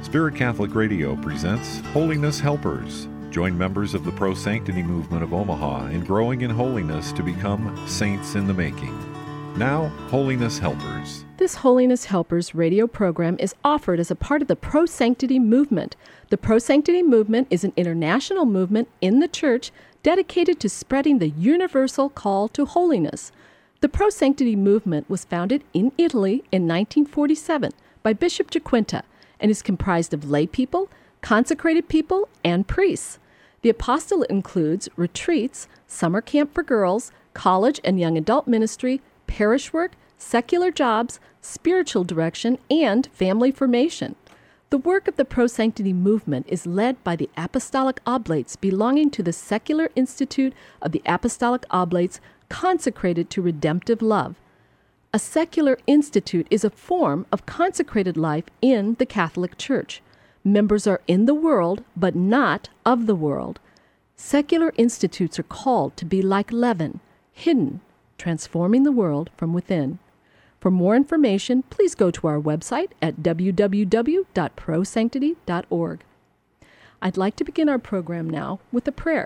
Spirit Catholic Radio presents Holiness Helpers. Join members of the Pro Sanctity movement of Omaha in growing in holiness to become saints in the making. Now, Holiness Helpers. This Holiness Helpers radio program is offered as a part of the Pro Sanctity movement. The Pro Sanctity movement is an international movement in the Church dedicated to spreading the universal call to holiness. The Pro Sanctity movement was founded in Italy in 1947 by Bishop Jacquinta and is comprised of lay people, consecrated people, and priests. The apostolate includes retreats, summer camp for girls, college and young adult ministry, parish work, secular jobs, spiritual direction, and family formation. The work of the Pro Sanctity movement is led by the Apostolic Oblates belonging to the Secular Institute of the Apostolic Oblates consecrated to redemptive love. A secular institute is a form of consecrated life in the Catholic Church. Members are in the world, but not of the world. Secular institutes are called to be like leaven, hidden, transforming the world from within. For more information, please go to our website at www.prosanctity.org. I'd like to begin our program now with a prayer.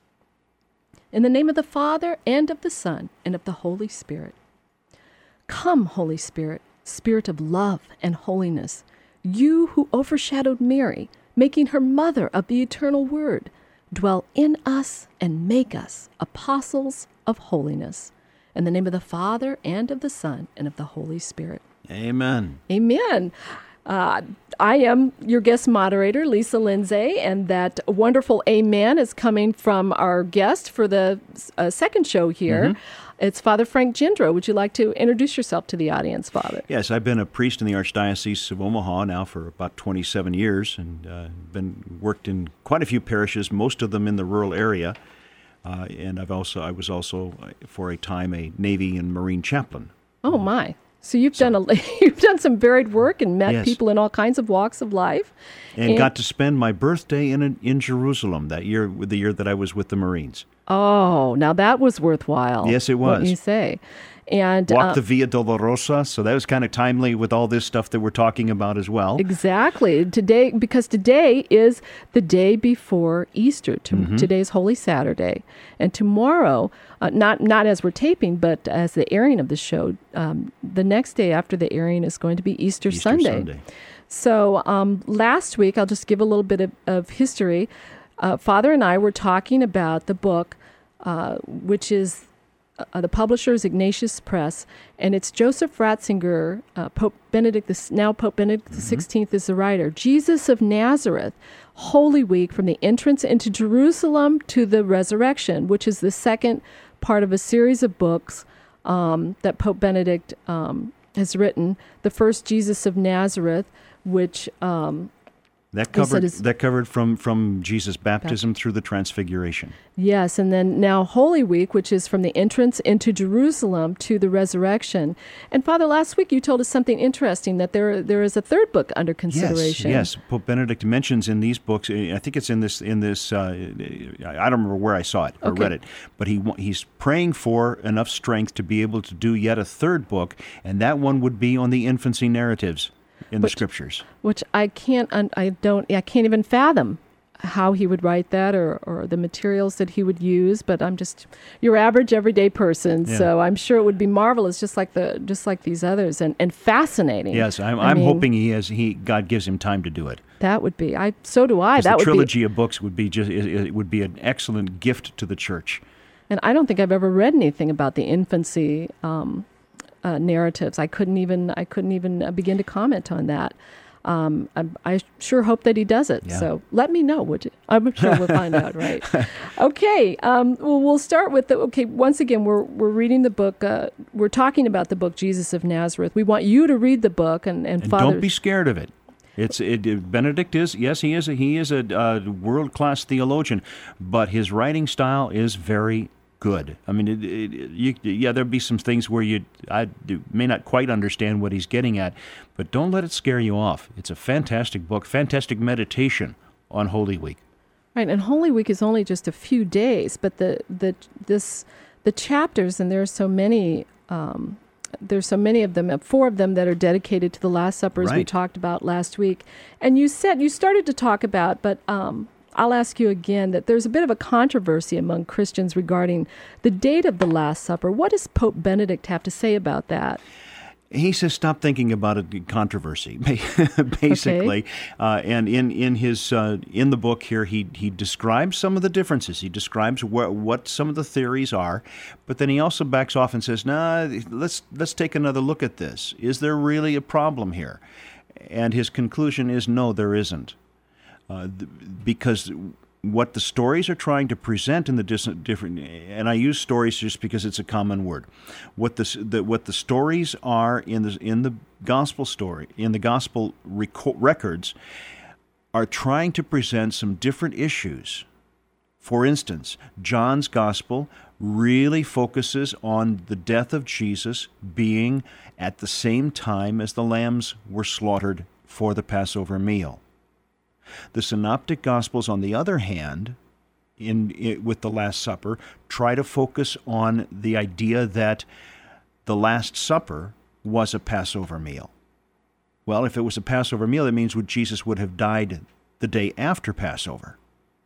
In the name of the Father, and of the Son, and of the Holy Spirit. Come, Holy Spirit, Spirit of love and holiness, you who overshadowed Mary, making her mother of the eternal Word, dwell in us and make us apostles of holiness. In the name of the Father, and of the Son, and of the Holy Spirit. Amen. Amen. I am your guest moderator, Lisa Lindsay, and that wonderful amen is coming from our guest for the second show here. Mm-hmm. It's Father Frank Gendro. Would you like to introduce yourself to the audience, Father? Yes, I've been a priest in the Archdiocese of Omaha now for about 27 years, and worked in quite a few parishes, most of them in the rural area. And I was also for a time a Navy and Marine chaplain. Oh my! So you've done some varied work and met people in all kinds of walks of life, and got to spend my birthday in Jerusalem that year, the year that I was with the Marines. Oh, now that was worthwhile. Yes, it was. What you say? And walked the Via Dolorosa, so that was kind of timely with all this stuff that we're talking about as well. Exactly. Today, because today is the day before Easter. Today's Holy Saturday. And tomorrow, not as we're taping, but as the airing of the show, the next day after the airing is going to be Easter Sunday. So last week, I'll just give a little bit of history. Father and I were talking about the book, which is the publisher is Ignatius Press, and it's Joseph Ratzinger. Pope Benedict XVI is the writer. Jesus of Nazareth, Holy Week from the entrance into Jerusalem to the resurrection, which is the second part of a series of books that Pope Benedict has written. The first, Jesus of Nazareth, which That covered from Jesus' baptism through the Transfiguration. Yes, and then now Holy Week, which is from the entrance into Jerusalem to the resurrection. And Father, last week you told us something interesting, that there is a third book under consideration. Yes. Pope Benedict mentions in these books, I think it's in this. I don't remember where I saw it or read it, but he's praying for enough strength to be able to do yet a third book, and that one would be on the infancy narratives in the Scriptures, which I can't even fathom how he would write that or the materials that he would use. But I'm just your average everyday person, so I'm sure it would be marvelous, just like these others, and fascinating. Yes, I'm hoping God gives him time to do it. That would be. So do I. That the trilogy of books would be an excellent gift to the Church. And I don't think I've ever read anything about the infancy narratives. I couldn't even begin to comment on that. I sure hope that he does it. Yeah. So let me know, would you? I'm sure we'll find out, right? Okay. We'll start with once again, we're reading the book. We're talking about the book Jesus of Nazareth. We want you to read the book and Father, don't be scared of it. Benedict is he is a world-class theologian, but his writing style is very good. I mean, there'll be some things where I may not quite understand what he's getting at, but don't let it scare you off. It's a fantastic book, fantastic meditation on Holy Week. Right, and Holy Week is only just a few days, but the chapters, and there are so many there's so many of them, 4 of them that are dedicated to the Last Supper, as we Right. talked about last week. And you started to talk about, but I'll ask you again, that there's a bit of a controversy among Christians regarding the date of the Last Supper. What does Pope Benedict have to say about that? He says, stop thinking about a controversy, basically. And in his in the book here, he describes some of the differences. He describes what some of the theories are, but then he also backs off and says, "Nah, let's take another look at this. Is there really a problem here?" And his conclusion is, no, there isn't, because what the stories are trying to present in the different, and I use stories just because it's a common word. What the stories are in the gospel story, in the gospel records, are trying to present some different issues. For instance, John's gospel really focuses on the death of Jesus being at the same time as the lambs were slaughtered for the Passover meal. The Synoptic Gospels, on the other hand, with the Last Supper, try to focus on the idea that the Last Supper was a Passover meal. Well, if it was a Passover meal, that means Jesus would have died the day after Passover.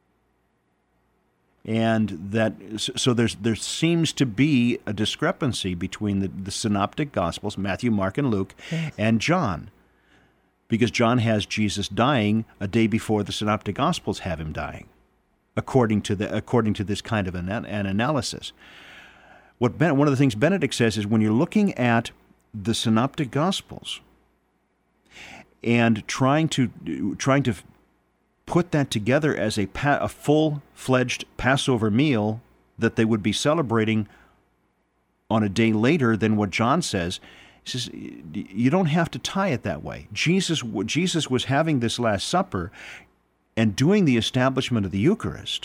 And so there seems to be a discrepancy between the Synoptic Gospels, Matthew, Mark, and Luke, Yes. and John. Because John has Jesus dying a day before the Synoptic Gospels have him dying, according to this kind of an analysis. One of the things Benedict says is when you're looking at the Synoptic Gospels and trying to put that together as a full-fledged Passover meal that they would be celebrating on a day later than what John says, he says, you don't have to tie it that way. Jesus was having this Last Supper and doing the establishment of the Eucharist.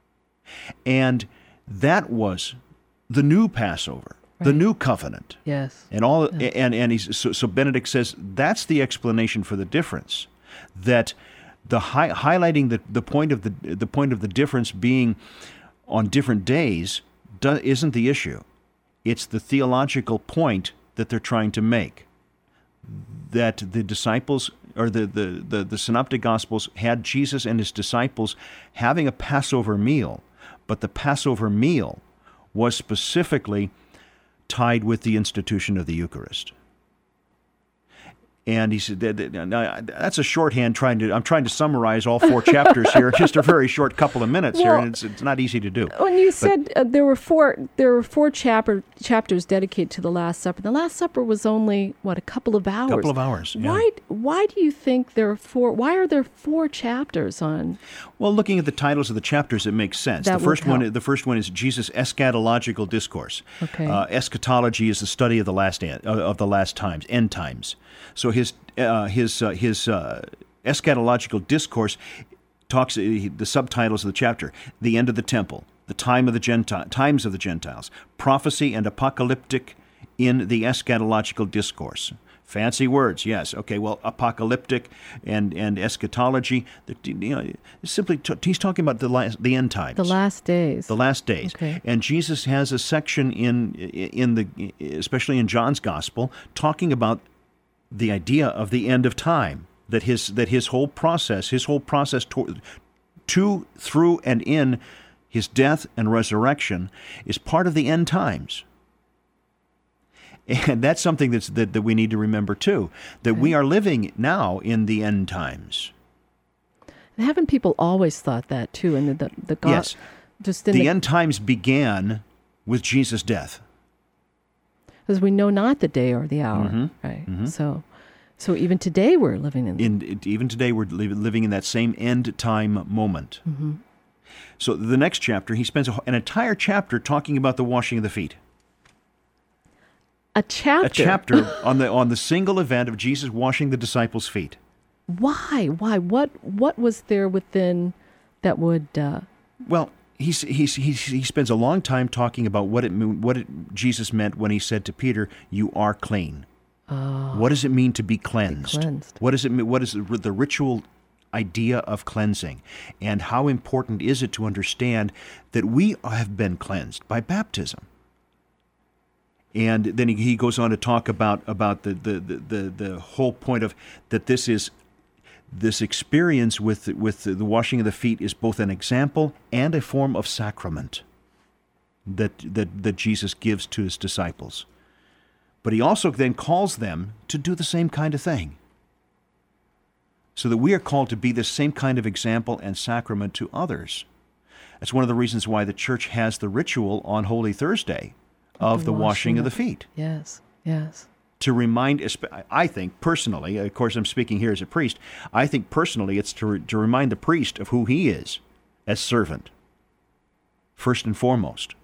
And that was the new Passover, the new covenant. Yes. And so Benedict says that's the explanation for the difference. That highlighting the point of the difference being on different days isn't the issue. It's the theological point that they're trying to make, that the disciples, or the Synoptic Gospels, had Jesus and his disciples having a Passover meal, but the Passover meal was specifically tied with the institution of the Eucharist. And he said that's a shorthand. I'm trying to summarize all 4 chapters here in just a very short couple of minutes here, and it's not easy to do. When you said there were four chapters dedicated to the Last Supper. The Last Supper was only a couple of hours. A couple of hours. Yeah. Why do you think there are 4? Why are there 4 chapters on? Well, looking at the titles of the chapters, it makes sense. The first one is Jesus' eschatological discourse. Okay. Eschatology is the study of the last times, end times. So his eschatological discourse talks. The subtitles of the chapter: the end of the temple, the times of the Gentiles, prophecy and apocalyptic in the eschatological discourse. Fancy words, yes. Okay, well, apocalyptic and eschatology. Simply he's talking about the end times, The last days. the last days. Okay. And Jesus has a section especially in John's Gospel, talking about the idea of the end of time. That his whole process to, through, and in his death and resurrection is part of the end times. And that's something that we need to remember too, that we are living now in the end times. And haven't people always thought that too? And the God, Yes. just in The end times began with Jesus' death. because we know not the day or the hour, Mhm. right? Mhm. So even today we're living in. Even today, we're living in that same end time moment. Mm-hmm. So the next chapter, he spends an entire chapter talking about the washing of the feet. A chapter. A chapter on the single event of Jesus washing the disciples' feet. Why? What was there within that would? Well, he spends a long time talking about what Jesus meant when he said to Peter, "You are clean." What does it mean to be cleansed? What does it mean? What is the ritual idea of cleansing? And how important is it to understand that we have been cleansed by baptism? And then he goes on to talk about the whole point of that this experience with the washing of the feet is both an example and a form of sacrament that Jesus gives to his disciples. But he also then calls them to do the same kind of thing. So that we are called to be the same kind of example and sacrament to others. That's one of the reasons why the church has the ritual on Holy Thursday of the washing of the feet. Yes, yes. To remind, I think personally, of course I'm speaking here as a priest, I think personally it's to remind the priest of who he is as servant, first and foremost.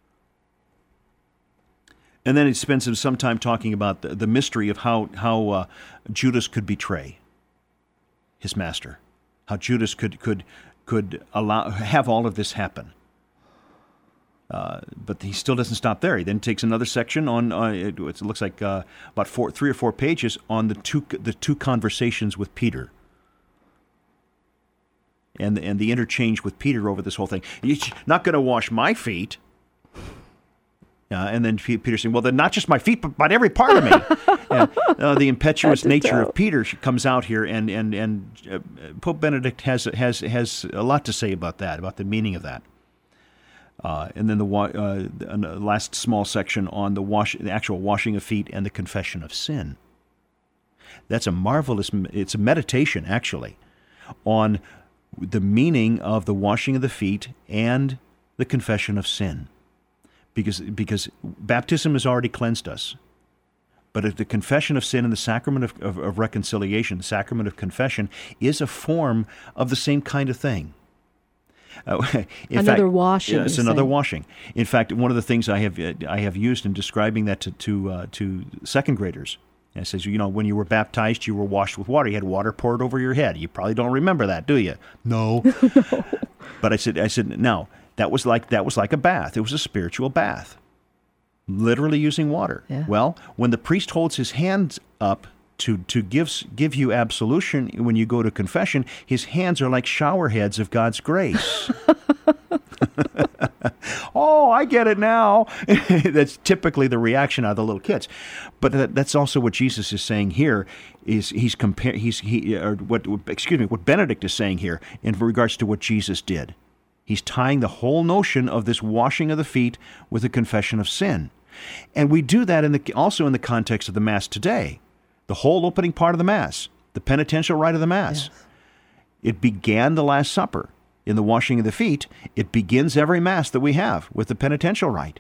And then he spends some time talking about the mystery of how Judas could betray his master, how Judas could have all of this happen. But he still doesn't stop there. He then takes another section on it looks like about 3 or 4 pages on the two conversations with Peter, and the interchange with Peter over this whole thing. You're not going to wash my feet. And then Peter saying, well, then not just my feet, but every part of me. The impetuous nature of Peter comes out here, and Pope Benedict has a lot to say about that, about the meaning of that. And then the last small section on the actual washing of feet and the confession of sin. That's a marvelous, it's a meditation, actually, on the meaning of the washing of the feet and the confession of sin. Because baptism has already cleansed us. But the confession of sin and the sacrament of reconciliation, the sacrament of confession, is a form of the same kind of thing. Another washing. It's another washing. In fact, one of the things I have used in describing that to second graders, and it says, when you were baptized, you were washed with water. You had water poured over your head. You probably don't remember that, do you? No. No. But I said, now that was like a bath. It was a spiritual bath, literally using water. Yeah. Well, when the priest holds his hands up to give you absolution when you go to confession, his hands are like shower heads of God's grace. Oh, I get it now. That's typically the reaction out of the little kids. But that's also what Jesus is saying here. What Benedict is saying here in regards to what Jesus did. He's tying the whole notion of this washing of the feet with the confession of sin. And we do that also in the context of the Mass today. The whole opening part of the Mass, the penitential rite of the Mass. Yes. It began the Last Supper in the washing of the feet. It begins every Mass that we have with the penitential rite.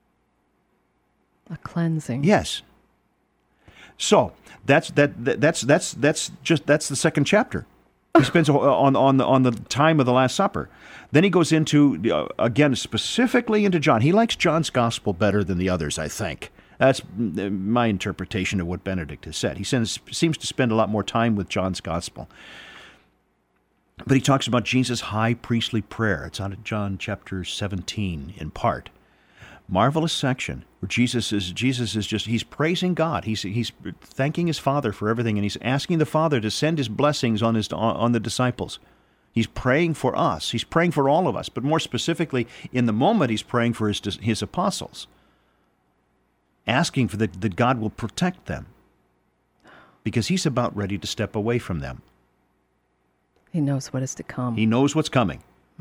A cleansing. Yes. So that's the second chapter. He spends on the time of the Last Supper. Then he goes into, again, specifically into John. He likes John's Gospel better than the others, I think. That's my interpretation of what Benedict has said. He seems to spend a lot more time with John's Gospel. But he talks about Jesus' high priestly prayer. It's out of John chapter 17 in part. Marvelous section where Jesus is just, he's praising God. He's thanking his Father for everything, and he's asking the Father to send his blessings on the disciples. He's praying for us. He's praying for all of us, but more specifically, in the moment, he's praying for his apostles, asking for that God will protect them, because he's about ready to step away from them. He knows what is to come. He knows what's coming.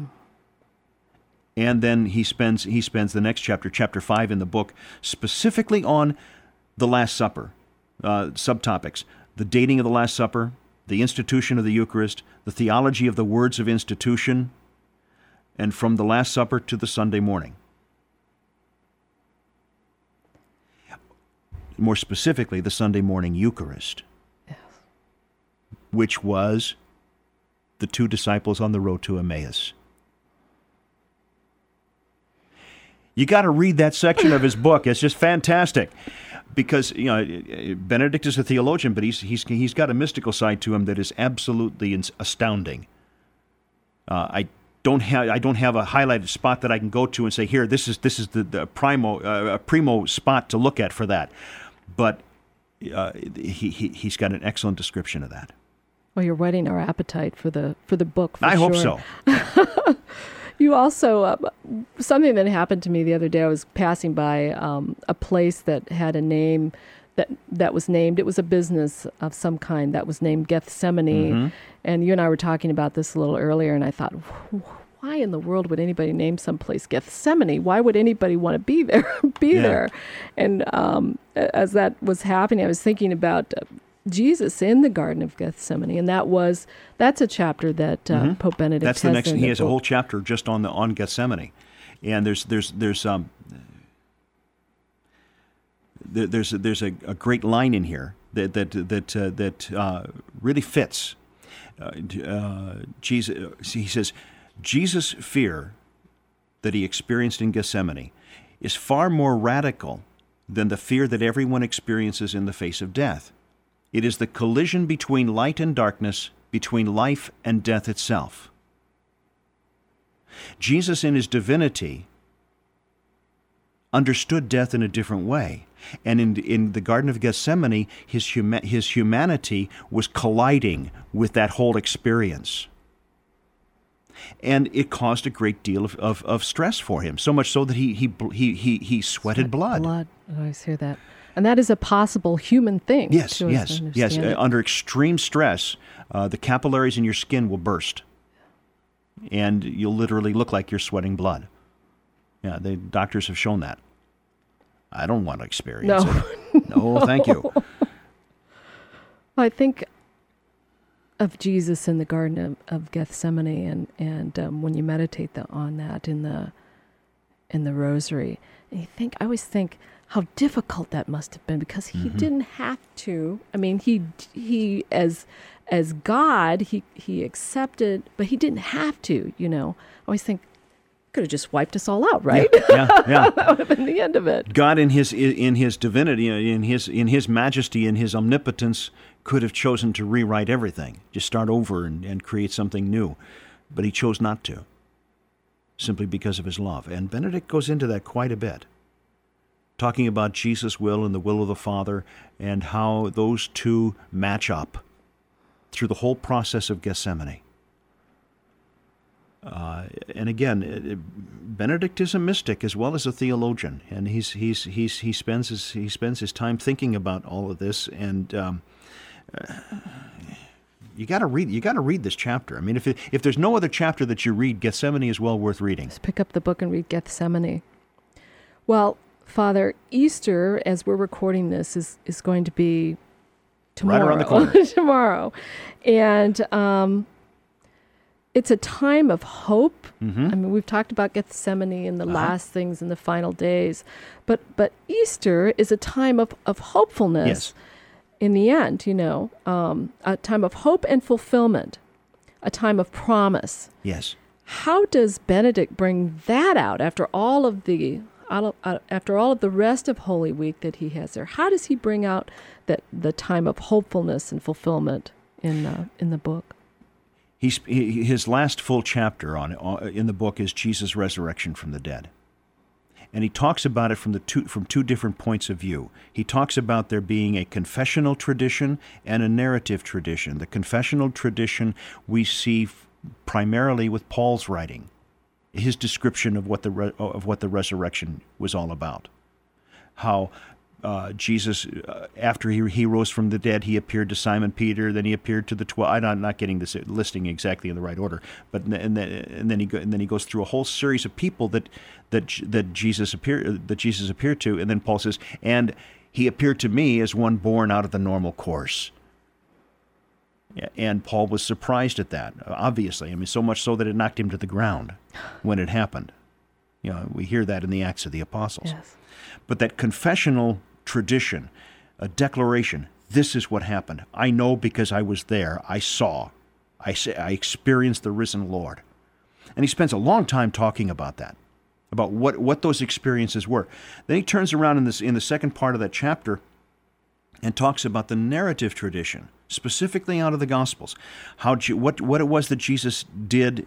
And then he spends the next chapter 5 in the book, specifically on the Last Supper, subtopics: the dating of the Last Supper, the institution of the Eucharist, the theology of the words of institution, and from the Last Supper to the Sunday morning. More specifically, the Sunday morning Eucharist, yes, which was the 2 disciples on the road to Emmaus. You got to read that section of his book. It's just fantastic, because Benedict is a theologian, but he's got a mystical side to him that is absolutely astounding. I don't have a highlighted spot that I can go to and say, here, this is the primo spot to look at for that, but he's got an excellent description of that. Well, you're whetting our appetite for the book. I hope so. You also, something that happened to me the other day, I was passing by a place that had a name that was named, it was a business of some kind that was named Gethsemane. And you and I were talking about this a little earlier, and I thought, why in the world would anybody name someplace Gethsemane? Why would anybody want to be there? there? And as that was happening, I was thinking about Jesus in the Garden of Gethsemane, and that's a chapter that Pope Benedict has. That's the next. He has a whole chapter just on Gethsemane, and there's a great line in here that really fits. Jesus, he says, Jesus' fear that he experienced in Gethsemane is far more radical than the fear that everyone experiences in the face of death. It is the collision between light and darkness, between life and death itself. Jesus, in his divinity, understood death in a different way. And in the Garden of Gethsemane, his humanity was colliding with that whole experience. And it caused a great deal of stress for him, so much so that he sweated blood. I always hear that. And that is a possible human thing. Yes. Under extreme stress, the capillaries in your skin will burst, and you'll literally look like you're sweating blood. Yeah, the doctors have shown that. I don't want to experience it. No, thank you. I think of Jesus in the Garden of Gethsemane, and when you meditate on that in the Rosary, and I always think how difficult that must have been, because he didn't have to. I mean, he as God, he accepted, but he didn't have to. I always think, could have just wiped us all out, right? Yeah. That would have been the end of it. God, in his divinity, in his majesty, in his omnipotence, could have chosen to rewrite everything, just start over and create something new, but he chose not to, simply because of his love. And Benedict goes into that quite a bit, talking about Jesus' will and the will of the Father, and how those two match up through the whole process of Gethsemane. And again, Benedict is a mystic as well as a theologian, and he spends his time thinking about all of this. And you got to read this chapter. I mean, if there's no other chapter that you read, Gethsemane is well worth reading. Just pick up the book and read Gethsemane. Well, Father, Easter, as we're recording this, is going to be tomorrow. Right around the corner. Tomorrow, and it's a time of hope. I mean, we've talked about Gethsemane and the last things in the final days, but Easter is a time of hopefulness. Yes. In the end, a time of hope and fulfillment, a time of promise. Yes. How does Benedict bring that out after all of the rest of Holy Week that he has there? How does he bring out the time of hopefulness and fulfillment in the book? His last full chapter in the book is Jesus' resurrection from the dead. And he talks about it from two different points of view. He talks about there being a confessional tradition and a narrative tradition. The confessional tradition we see primarily with Paul's writing, his description of what the resurrection was all about. How Jesus, after he rose from the dead, he appeared to Simon Peter. Then he appeared to the 12. I'm not getting this listing exactly in the right order, but and then he goes through a whole series of people that Jesus appeared to, and then Paul says, and he appeared to me as one born out of the normal course. And Paul was surprised at that, obviously. I mean, so much so that it knocked him to the ground when it happened. We hear that in the Acts of the Apostles. Yes. But that confessional tradition, a declaration, this is what happened. I know because I was there. I saw. I experienced the risen Lord. And he spends a long time talking about that, about what those experiences were. Then he turns around in the second part of that chapter and talks about the narrative tradition, specifically out of the Gospels, what it was that Jesus did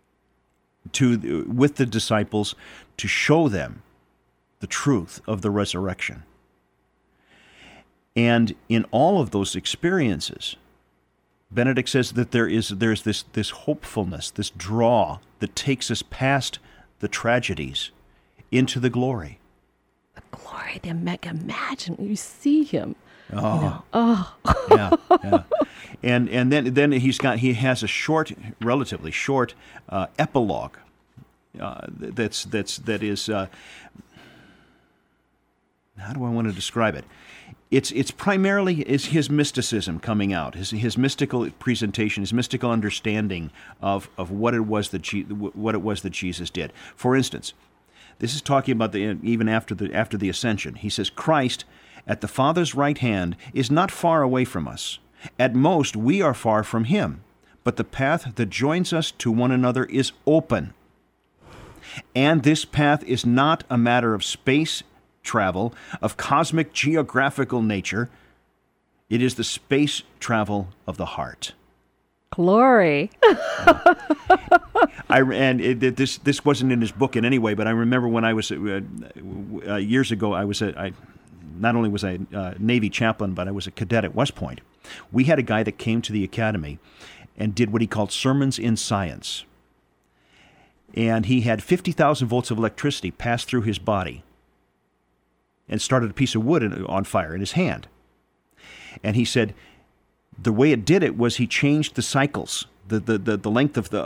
with the disciples to show them the truth of the resurrection. And in all of those experiences, Benedict says that there's this hopefulness, this draw that takes us past the tragedies into the glory. The glory, imagine you see him. Oh, you know, yeah. And then he has a relatively short epilogue. That is. How do I want to describe it? It's primarily his mysticism coming out, his mystical presentation, his mystical understanding of what it was that Jesus did. For instance, this is talking about even after the ascension. He says, Christ at the Father's right hand is not far away from us. At most, we are far from him, but the path that joins us to one another is open. And this path is not a matter of space travel, of cosmic geographical nature. It is the space travel of the heart. Glory. This wasn't in his book in any way, but I remember when I was years ago. I not only was I a Navy chaplain, but I was a cadet at West Point. We had a guy that came to the academy and did what he called sermons in science. And he had 50,000 volts of electricity pass through his body and started a piece of wood on fire in his hand. And he said the way it did it was he changed the cycles, the length of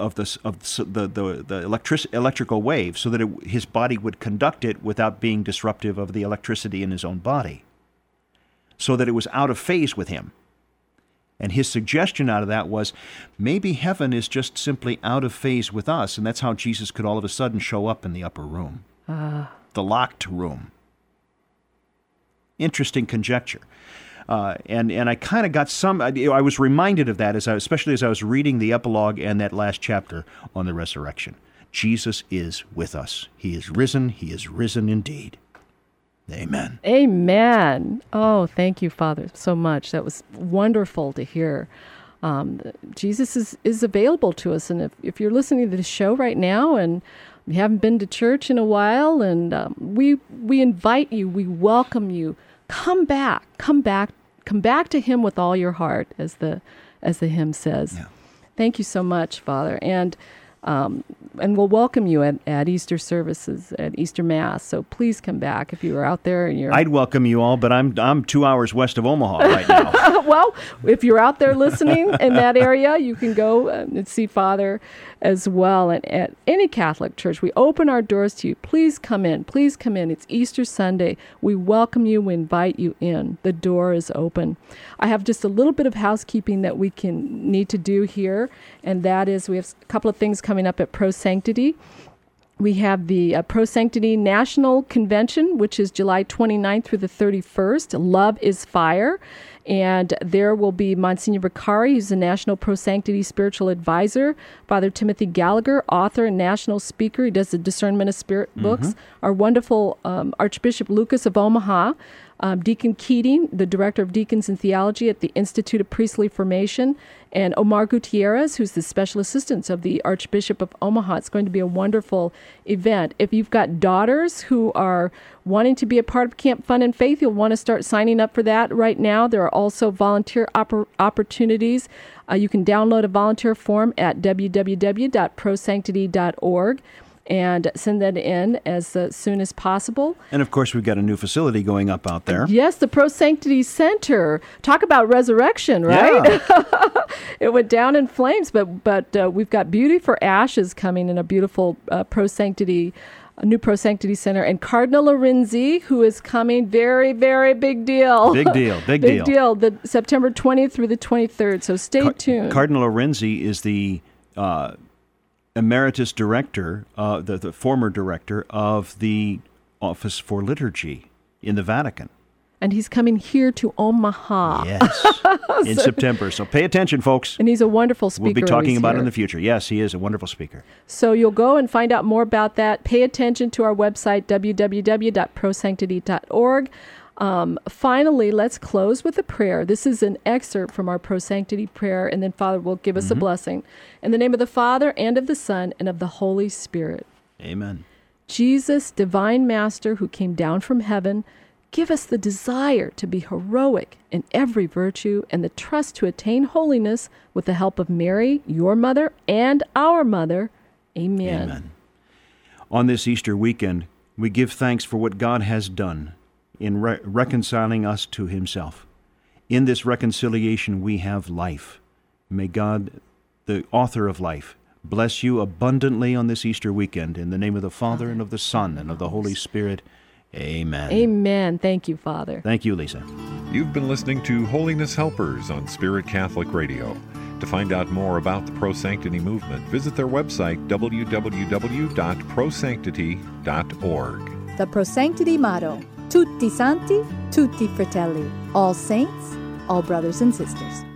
the electrical wave, so that his body would conduct it without being disruptive of the electricity in his own body, so that it was out of phase with him. And his suggestion out of that was, maybe heaven is just simply out of phase with us, and that's how Jesus could all of a sudden show up in the upper room, the locked room. Interesting conjecture. And I kind of got I was reminded of that, especially as I was reading the epilogue and that last chapter on the resurrection. Jesus is with us. He is risen. He is risen indeed. Amen. Amen. Oh, thank you, Father, so much. That was wonderful to hear. Jesus is available to us. And if you're listening to the show right now and you haven't been to church in a while, and we invite you, we welcome you. Come back to him with all your heart, as the hymn says. Yeah. Thank you so much, Father. And we'll welcome you at Easter services, at Easter Mass. So please come back if you are out there and you're. I'd welcome you all, but I'm 2 hours west of Omaha right now. Well, if you're out there listening in that area, you can go and see Father as well. And at any Catholic church, we open our doors to you. Please come in. Please come in. It's Easter Sunday. We welcome you. We invite you in. The door is open. I have just a little bit of housekeeping that we need to do here, and that is we have a couple of things coming up at Pro Sanctity. We have the Pro Sanctity National Convention, which is July 29th through the 31st. Love is Fire. And there will be Monsignor Vicari, who's the National Pro Sanctity Spiritual Advisor, Father Timothy Gallagher, author and national speaker. He does the Discernment of Spirit books. Our wonderful Archbishop Lucas of Omaha, Deacon Keating, the Director of Deacons and Theology at the Institute of Priestly Formation, and Omar Gutierrez, who's the Special Assistant of the Archbishop of Omaha. It's going to be a wonderful event. If you've got daughters who are wanting to be a part of Camp Fun and Faith, you'll want to start signing up for that right now. There are also volunteer opportunities. You can download a volunteer form at www.prosanctity.org. and send that in as soon as possible. And of course, we've got a new facility going up out there. Yes, the Pro Sanctity Center. Talk about resurrection, right? Yeah. It went down in flames, but we've got Beauty for Ashes coming in a beautiful Pro Sanctity, a new Pro Sanctity Center, and Cardinal Lorenzi, who is coming. Very, very big deal. Big deal. Big deal. The September 20th through the 23rd. So stay tuned. Cardinal Lorenzi is the emeritus director, the former director of the Office for Liturgy in the Vatican. And he's coming here to Omaha. Yes, in September. So pay attention, folks. And he's a wonderful speaker. We'll be talking about it in here the future. Yes, he is a wonderful speaker. So you'll go and find out more about that. Pay attention to our website, www.prosanctity.org. Finally, let's close with a prayer. This is an excerpt from our Pro Sanctity prayer, and then Father will give us a blessing. In the name of the Father, and of the Son, and of the Holy Spirit. Amen. Jesus, divine Master, who came down from heaven, Give us the desire to be heroic in every virtue and the trust to attain holiness with the help of Mary, your mother, and our mother. Amen. Amen. On this Easter weekend, we give thanks for what God has done in reconciling us to himself. In this reconciliation, we have life. May God, the author of life, bless you abundantly on this Easter weekend. In the name of the Father, and of the Son, and of the Holy Spirit. Amen. Amen. Thank you, Father. Thank you, Lisa. You've been listening to Holiness Helpers on Spirit Catholic Radio. To find out more about the Pro Sanctity movement, visit their website, www.prosanctity.org. The Pro Sanctity motto, Tutti Santi, Tutti Fratelli, all saints, all brothers and sisters.